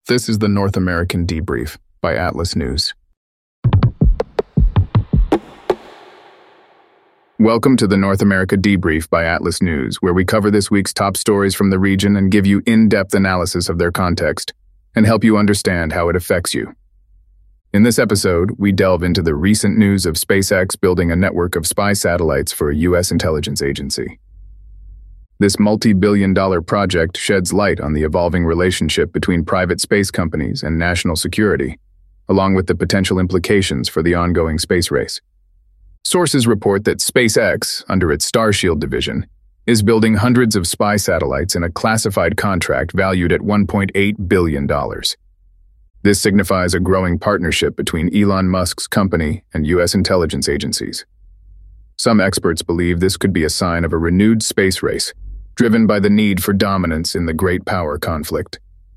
This is the North American Debrief by Atlas News. Welcome to the North America Debrief by Atlas News, where we cover this week's top stories from the region and give you in-depth analysis of their context and help you understand how it affects you. In this episode, we delve into the recent news of SpaceX building a network of spy satellites for a U.S. intelligence agency. This multi-billion-dollar project sheds light on the evolving relationship between private space companies and national security, along with the potential implications for the ongoing space race. Sources report that SpaceX, under its Starshield division, is building hundreds of spy satellites in a classified contract valued at $1.8 billion. This signifies a growing partnership between Elon Musk's company and U.S. intelligence agencies. Some experts believe this could be a sign of a renewed space race, driven by the need for dominance in the great power conflict.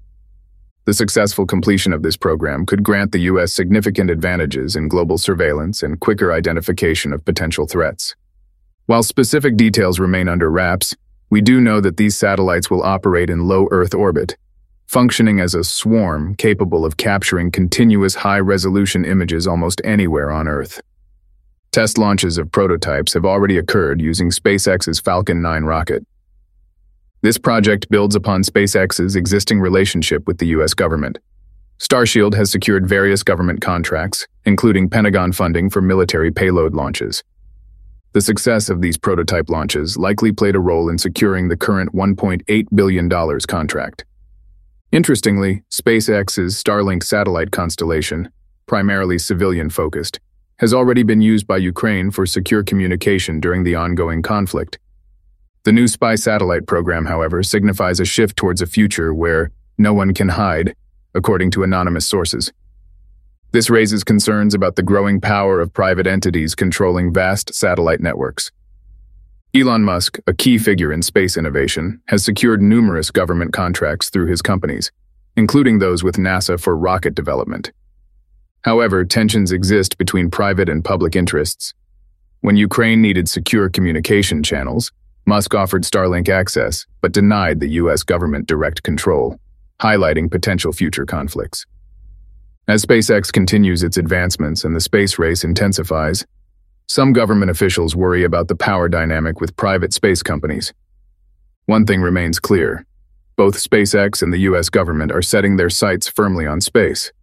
The successful completion of this program could grant the U.S. significant advantages in global surveillance and quicker identification of potential threats. While specific details remain under wraps, we do know that these satellites will operate in low Earth orbit, functioning as a swarm capable of capturing continuous high-resolution images almost anywhere on Earth. Test launches of prototypes have already occurred using SpaceX's Falcon 9 rocket. This project builds upon SpaceX's existing relationship with the U.S. government. Starshield has secured various government contracts, including Pentagon funding for military payload launches. The success of these prototype launches likely played a role in securing the current $1.8 billion contract. Interestingly, SpaceX's Starlink satellite constellation, primarily civilian-focused, has already been used by Ukraine for secure communication during the ongoing conflict. The new spy satellite program, however, signifies a shift towards a future where no one can hide, according to anonymous sources. This raises concerns about the growing power of private entities controlling vast satellite networks. Elon Musk, a key figure in space innovation, has secured numerous government contracts through his companies, including those with NASA for rocket development. However, tensions exist between private and public interests. When Ukraine needed secure communication channels, Musk offered Starlink access, but denied the U.S. government direct control, highlighting potential future conflicts. As SpaceX continues its advancements and the space race intensifies, some government officials worry about the power dynamic with private space companies. One thing remains clear: both SpaceX and the U.S. government are setting their sights firmly on space.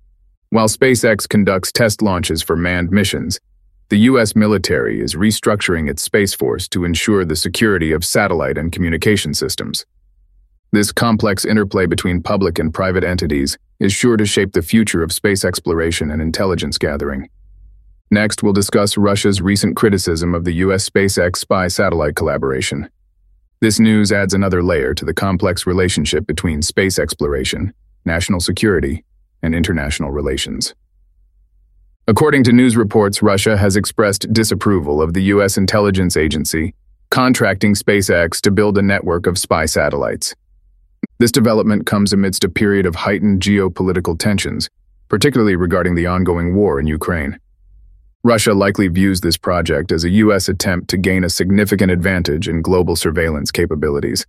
While SpaceX conducts test launches for manned missions, the U.S. military is restructuring its Space Force to ensure the security of satellite and communication systems. This complex interplay between public and private entities is sure to shape the future of space exploration and intelligence gathering. Next, we'll discuss Russia's recent criticism of the U.S. SpaceX spy satellite collaboration. This news adds another layer to the complex relationship between space exploration, national security, and international relations. According to news reports, Russia has expressed disapproval of the U.S. intelligence agency contracting SpaceX to build a network of spy satellites. This development comes amidst a period of heightened geopolitical tensions, particularly regarding the ongoing war in Ukraine. Russia likely views this project as a U.S. attempt to gain a significant advantage in global surveillance capabilities.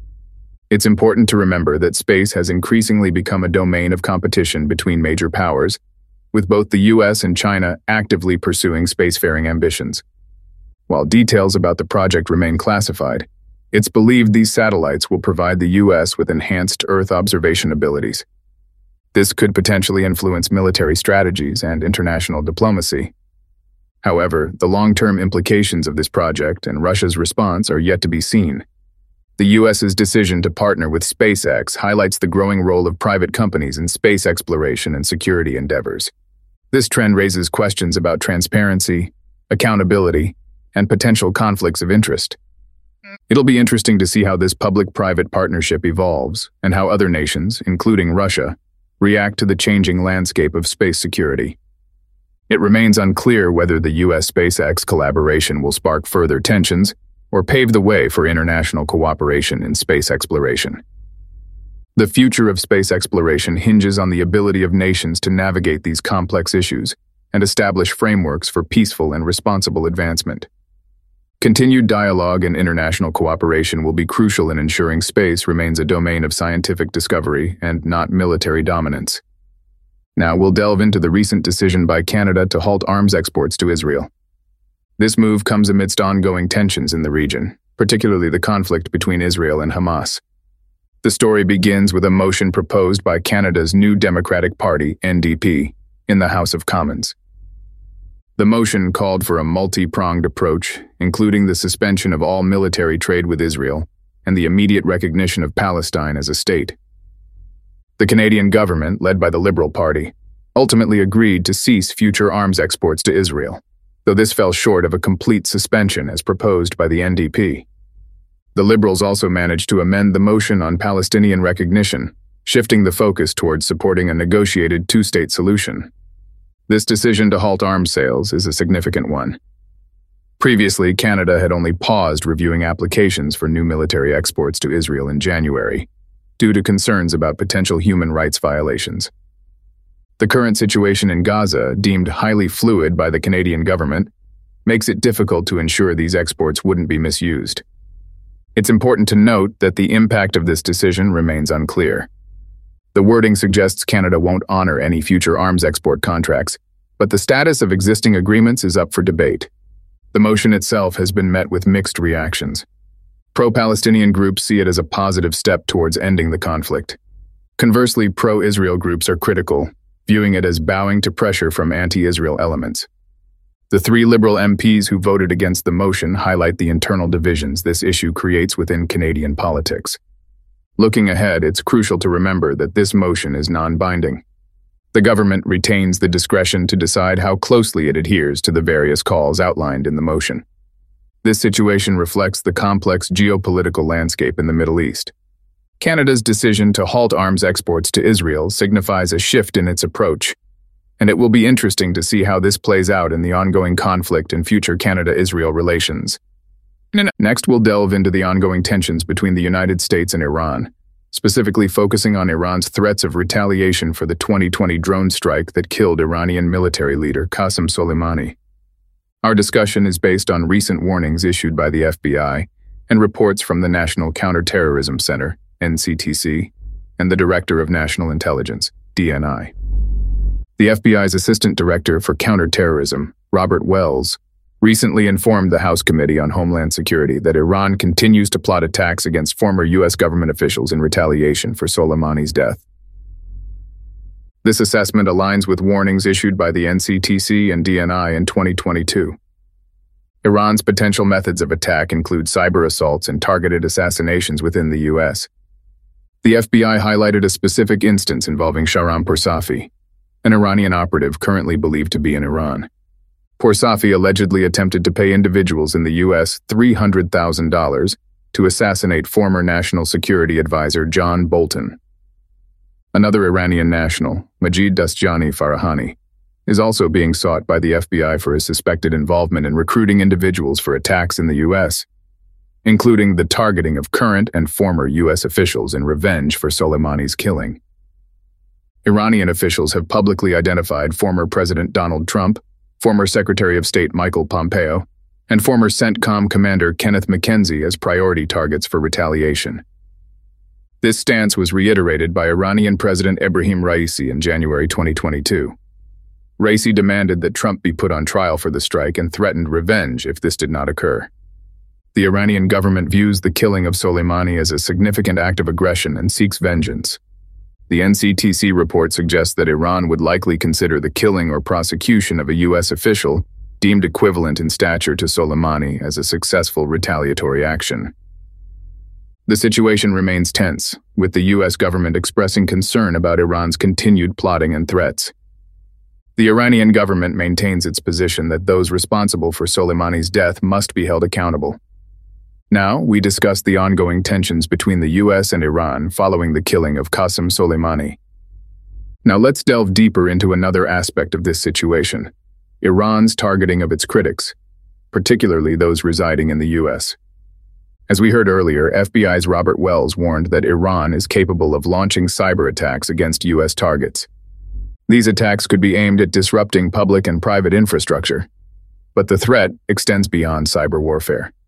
It's important to remember that space has increasingly become a domain of competition between major powers, with both the U.S. and China actively pursuing spacefaring ambitions. While details about the project remain classified, it's believed these satellites will provide the U.S. with enhanced Earth observation abilities. This could potentially influence military strategies and international diplomacy. However, the long-term implications of this project and Russia's response are yet to be seen. The U.S.'s decision to partner with SpaceX highlights the growing role of private companies in space exploration and security endeavors. This trend raises questions about transparency, accountability, and potential conflicts of interest. It'll be interesting to see how this public-private partnership evolves and how other nations, including Russia, react to the changing landscape of space security. It remains unclear whether the U.S. SpaceX collaboration will spark further tensions or pave the way for international cooperation in space exploration. The future of space exploration hinges on the ability of nations to navigate these complex issues and establish frameworks for peaceful and responsible advancement. Continued dialogue and international cooperation will be crucial in ensuring space remains a domain of scientific discovery and not military dominance. Now we'll delve into the recent decision by Canada to halt arms exports to Israel. This move comes amidst ongoing tensions in the region, particularly the conflict between Israel and Hamas. The story begins with a motion proposed by Canada's New Democratic Party, NDP, in the House of Commons. The motion called for a multi-pronged approach, including the suspension of all military trade with Israel and the immediate recognition of Palestine as a state. The Canadian government, led by the Liberal Party, ultimately agreed to cease future arms exports to Israel, though this fell short of a complete suspension as proposed by the NDP. The Liberals also managed to amend the motion on Palestinian recognition, shifting the focus towards supporting a negotiated two-state solution. This decision to halt arms sales is a significant one. Previously, Canada had only paused reviewing applications for new military exports to Israel in January, due to concerns about potential human rights violations. The current situation in Gaza, deemed highly fluid by the Canadian government, makes it difficult to ensure these exports wouldn't be misused. It's important to note that the impact of this decision remains unclear. The wording suggests Canada won't honor any future arms export contracts, but the status of existing agreements is up for debate. The motion itself has been met with mixed reactions. Pro-Palestinian groups see it as a positive step towards ending the conflict. Conversely, pro-Israel groups are critical, viewing it as bowing to pressure from anti-Israel elements. The 3 Liberal MPs who voted against the motion highlight the internal divisions this issue creates within Canadian politics. Looking ahead, it's crucial to remember that this motion is non-binding. The government retains the discretion to decide how closely it adheres to the various calls outlined in the motion. This situation reflects the complex geopolitical landscape in the Middle East. Canada's decision to halt arms exports to Israel signifies a shift in its approach, and it will be interesting to see how this plays out in the ongoing conflict and future Canada-Israel relations. Next, we'll delve into the ongoing tensions between the United States and Iran, specifically focusing on Iran's threats of retaliation for the 2020 drone strike that killed Iranian military leader Qasem Soleimani. Our discussion is based on recent warnings issued by the FBI and reports from the National Counterterrorism Center, NCTC, and the Director of National Intelligence, DNI. The FBI's Assistant Director for Counterterrorism, Robert Wells, recently informed the House Committee on Homeland Security that Iran continues to plot attacks against former U.S. government officials in retaliation for Soleimani's death. This assessment aligns with warnings issued by the NCTC and DNI in 2022. Iran's potential methods of attack include cyber assaults and targeted assassinations within the U.S. The FBI highlighted a specific instance involving Shahram Poursafi, an Iranian operative currently believed to be in Iran. Poursafi allegedly attempted to pay individuals in the U.S. $300,000 to assassinate former National Security Advisor John Bolton. Another Iranian national, Majid Dasjani Farahani, is also being sought by the FBI for his suspected involvement in recruiting individuals for attacks in the U.S., including the targeting of current and former U.S. officials in revenge for Soleimani's killing. Iranian officials have publicly identified former President Donald Trump, former Secretary of State Michael Pompeo, and former CENTCOM Commander Kenneth McKenzie as priority targets for retaliation. This stance was reiterated by Iranian President Ebrahim Raisi in January 2022. Raisi demanded that Trump be put on trial for the strike and threatened revenge if this did not occur. The Iranian government views the killing of Soleimani as a significant act of aggression and seeks vengeance. The NCTC report suggests that Iran would likely consider the killing or prosecution of a U.S. official deemed equivalent in stature to Soleimani as a successful retaliatory action. The situation remains tense, with the U.S. government expressing concern about Iran's continued plotting and threats. The Iranian government maintains its position that those responsible for Soleimani's death must be held accountable. Now, we discuss the ongoing tensions between the U.S. and Iran following the killing of Qasem Soleimani. Now let's delve deeper into another aspect of this situation: Iran's targeting of its critics, particularly those residing in the U.S. As we heard earlier, FBI's Robert Wells warned that Iran is capable of launching cyber attacks against U.S. targets. These attacks could be aimed at disrupting public and private infrastructure, but the threat extends beyond cyber warfare.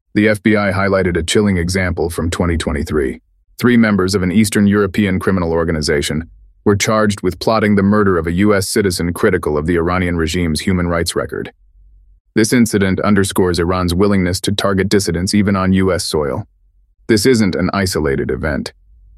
The FBI highlighted a chilling example from 2023. 3 members of an Eastern European criminal organization were charged with plotting the murder of a U.S. citizen critical of the Iranian regime's human rights record. This incident underscores Iran's willingness to target dissidents even on U.S. soil. This isn't an isolated event.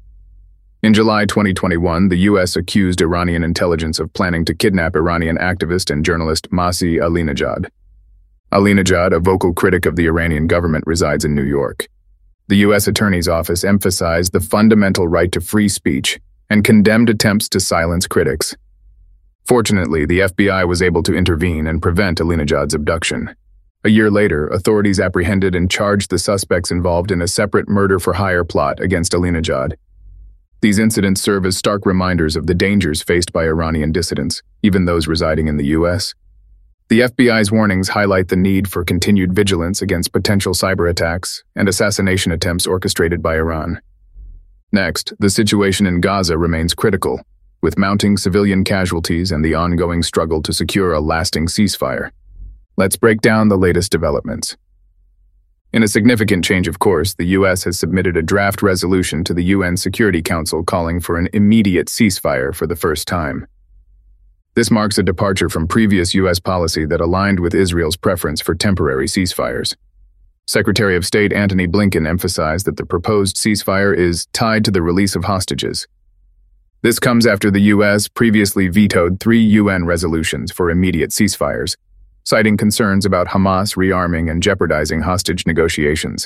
In July 2021, the U.S. accused Iranian intelligence of planning to kidnap Iranian activist and journalist Masih Alinejad. Alinejad, a vocal critic of the Iranian government, resides in New York. The U.S. Attorney's Office emphasized the fundamental right to free speech and condemned attempts to silence critics. Fortunately, the FBI was able to intervene and prevent Alinejad's abduction. A year later, authorities apprehended and charged the suspects involved in a separate murder-for-hire plot against Alinejad. These incidents serve as stark reminders of the dangers faced by Iranian dissidents, even those residing in the U.S. The FBI's warnings highlight the need for continued vigilance against potential cyber attacks and assassination attempts orchestrated by Iran. Next, the situation in Gaza remains critical, with mounting civilian casualties and the ongoing struggle to secure a lasting ceasefire. Let's break down the latest developments. In a significant change of course, the U.S. has submitted a draft resolution to the UN Security Council calling for an immediate ceasefire for the first time. This marks a departure from previous U.S. policy that aligned with Israel's preference for temporary ceasefires. Secretary of State Antony Blinken emphasized that the proposed ceasefire is tied to the release of hostages. This comes after the U.S. previously vetoed 3 UN resolutions for immediate ceasefires, citing concerns about Hamas rearming and jeopardizing hostage negotiations.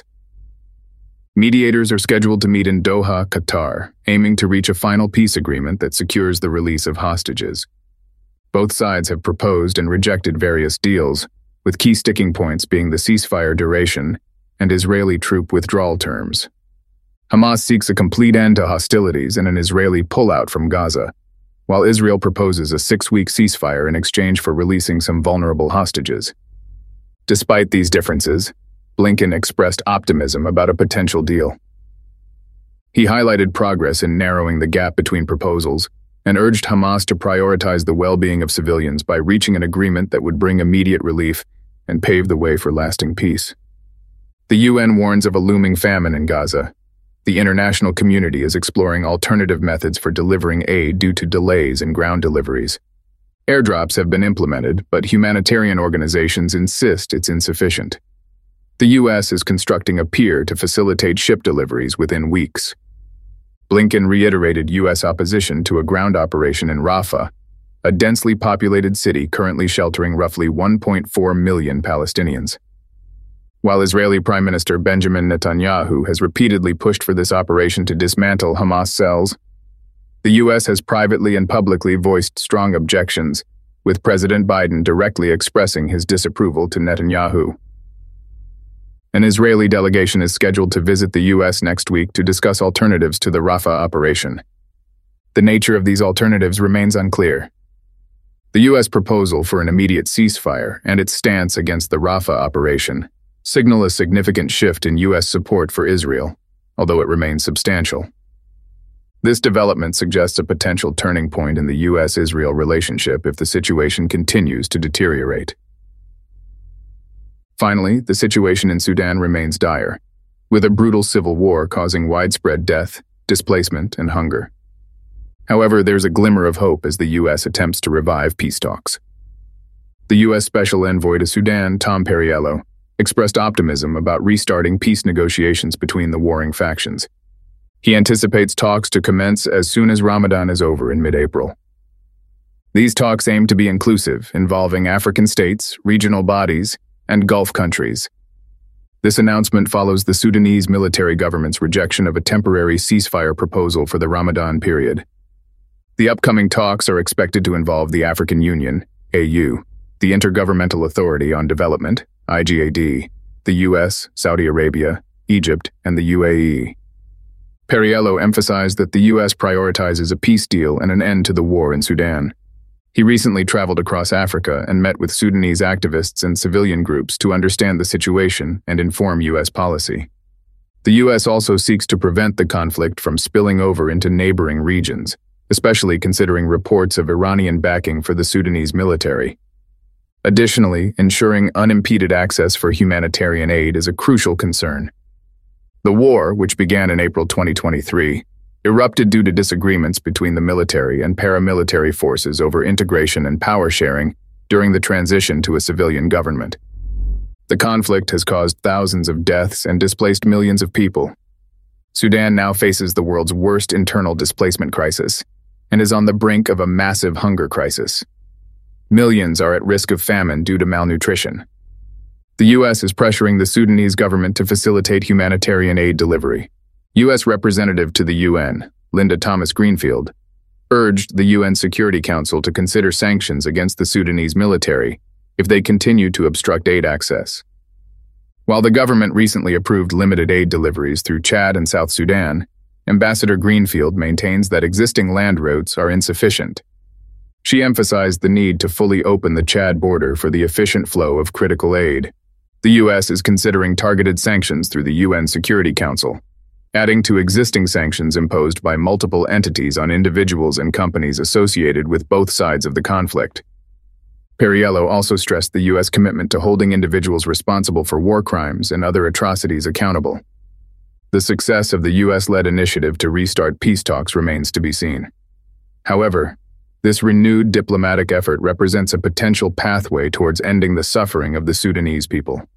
Mediators are scheduled to meet in Doha, Qatar, aiming to reach a final peace agreement that secures the release of hostages. Both sides have proposed and rejected various deals, with key sticking points being the ceasefire duration and Israeli troop withdrawal terms. Hamas seeks a complete end to hostilities and an Israeli pullout from Gaza, while Israel proposes a 6-week ceasefire in exchange for releasing some vulnerable hostages. Despite these differences, Blinken expressed optimism about a potential deal. He highlighted progress in narrowing the gap between proposals and urged Hamas to prioritize the well-being of civilians by reaching an agreement that would bring immediate relief and pave the way for lasting peace. The UN warns of a looming famine in Gaza. The international community is exploring alternative methods for delivering aid due to delays in ground deliveries. Airdrops have been implemented, but humanitarian organizations insist it's insufficient. The U.S. is constructing a pier to facilitate ship deliveries within weeks. Blinken reiterated U.S. opposition to a ground operation in Rafah, a densely populated city currently sheltering roughly 1.4 million Palestinians. While Israeli Prime Minister Benjamin Netanyahu has repeatedly pushed for this operation to dismantle Hamas cells, the U.S. has privately and publicly voiced strong objections, with President Biden directly expressing his disapproval to Netanyahu. An Israeli delegation is scheduled to visit the U.S. next week to discuss alternatives to the Rafah operation. The nature of these alternatives remains unclear. The U.S. proposal for an immediate ceasefire and its stance against the Rafah operation signal a significant shift in U.S. support for Israel, although it remains substantial. This development suggests a potential turning point in the U.S.-Israel relationship if the situation continues to deteriorate. Finally, the situation in Sudan remains dire, with a brutal civil war causing widespread death, displacement, and hunger. However, there's a glimmer of hope as the U.S. attempts to revive peace talks. The U.S. Special Envoy to Sudan, Tom Perriello, expressed optimism about restarting peace negotiations between the warring factions. He anticipates talks to commence as soon as Ramadan is over in mid-April. These talks aim to be inclusive, involving African states, regional bodies, and Gulf countries. This announcement follows the Sudanese military government's rejection of a temporary ceasefire proposal for the Ramadan period. The upcoming talks are expected to involve the African Union, AU, the Intergovernmental Authority on Development, IGAD, the U.S., Saudi Arabia, Egypt, and the UAE. Perriello emphasized that the U.S. prioritizes a peace deal and an end to the war in Sudan. He recently traveled across Africa and met with Sudanese activists and civilian groups to understand the situation and inform U.S. policy. The U.S. also seeks to prevent the conflict from spilling over into neighboring regions, especially considering reports of Iranian backing for the Sudanese military. Additionally, ensuring unimpeded access for humanitarian aid is a crucial concern. The war, which began in April 2023, erupted due to disagreements between the military and paramilitary forces over integration and power sharing during the transition to a civilian government. The conflict has caused thousands of deaths and displaced millions of people. Sudan now faces the world's worst internal displacement crisis and is on the brink of a massive hunger crisis. Millions are at risk of famine due to malnutrition. The U.S. is pressuring the Sudanese government to facilitate humanitarian aid delivery. U.S. Representative to the UN, Linda Thomas-Greenfield, urged the UN Security Council to consider sanctions against the Sudanese military if they continue to obstruct aid access. While the government recently approved limited aid deliveries through Chad and South Sudan, Ambassador Greenfield maintains that existing land routes are insufficient. She emphasized the need to fully open the Chad border for the efficient flow of critical aid. The U.S. is considering targeted sanctions through the UN Security Council, adding to existing sanctions imposed by multiple entities on individuals and companies associated with both sides of the conflict. Perriello also stressed the U.S. commitment to holding individuals responsible for war crimes and other atrocities accountable. The success of the U.S.-led initiative to restart peace talks remains to be seen. However, this renewed diplomatic effort represents a potential pathway towards ending the suffering of the Sudanese people.